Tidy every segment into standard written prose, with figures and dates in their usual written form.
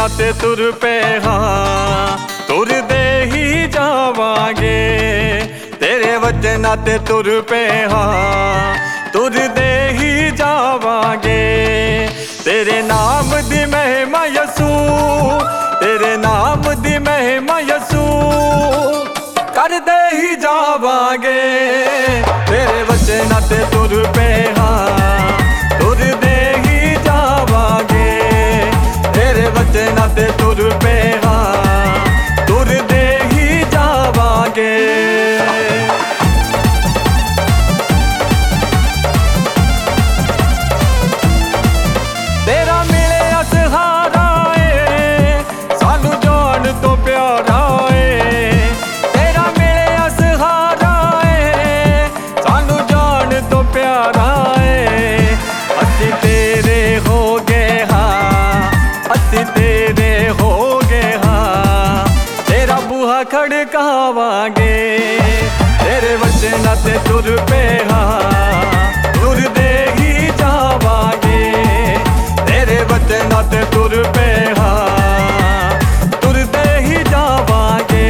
वचना ते तुर पे हाँ तुरदे ही जावांगे। तेरे वचना ते तुर पे हाँ तुरदे ही जावांगे। तेरे नाम दी महिमा यसू, तेरे नाम दी महिमा यसू करदे ही जावांगे। तेरे वचना ते तुर पे हाँ तुरदे ही जावांगे। तेरे वचना ते तुर पे हाँ तुरदे ही जावांगे। तेरा मिले सहारा है सानू जान तो प्यारा है। तेरा मिले सहारा है सानू जान तो प्यारा है। असी तेरे हो गए हाँ, असी तेरे हो गए हाँ। तेरा बूहा खड़कावांगे। तेरे वचना ते तुर पे हाँ तुरदे ही जावांगे। तेरे वचना ते तुर पे हाँ तुरदे ही जावांगे।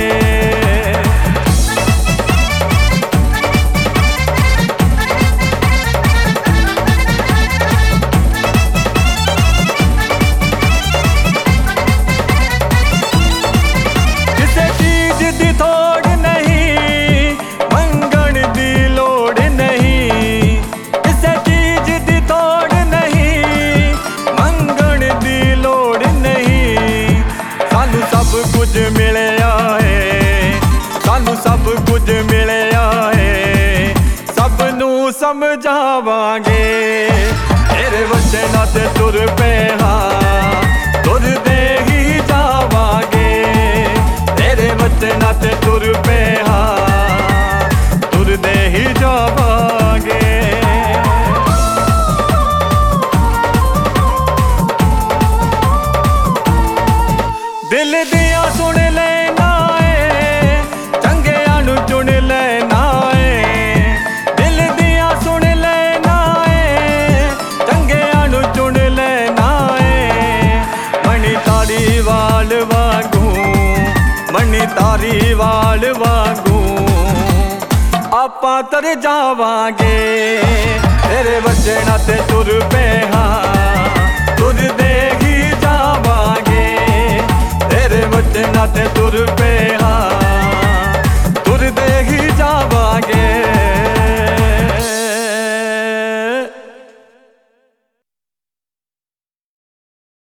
किसी चीज दी थोड़ नहीं मंगण दी लोड़ नहीं। किसी चीज दी थोड़ नहीं मंगण दी लोड़ नहीं। सानू सब कुछ मिलया है, सानू सब कुछ मिलया है। सबनू समझावांगे। तेरे वचना ते तुर पे हाँ तुरदे ही जावांगे। तेरे वचना ते तुर पे हाँ तुरदे ही जावांगे। दिल दिया सुन लेना है चंगिया नू चुन लेना है। दिल दिया सुन लेना है चंगिया नू चुन लेना है। मणि तारी वाल वांगू, मणि तारी वाल वांगू आपां तर जावांगे। तेरे वचना ते तुर पे हाँ